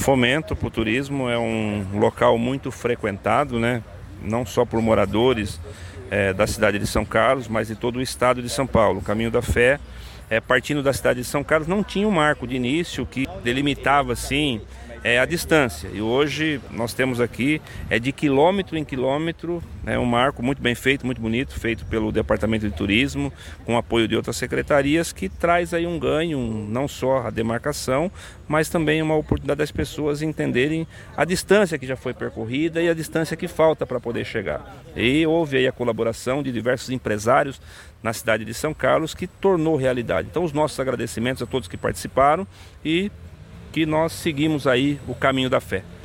fomento para o turismo, é um local muito frequentado, né? Não só por moradores da cidade de São Carlos, mas de todo o estado de São Paulo. O Caminho da Fé, partindo da cidade de São Carlos, não tinha um marco de início que delimitava assim a distância. E hoje nós temos aqui de quilômetro em quilômetro, um marco muito bem feito, muito bonito, feito pelo Departamento de Turismo, com apoio de outras secretarias, que traz aí um ganho, não só a demarcação, mas também uma oportunidade das pessoas entenderem a distância que já foi percorrida e a distância que falta para poder chegar. E houve aí a colaboração de diversos empresários na cidade de São Carlos que tornou realidade. Então os nossos agradecimentos a todos que participaram e que nós seguimos aí o caminho da fé.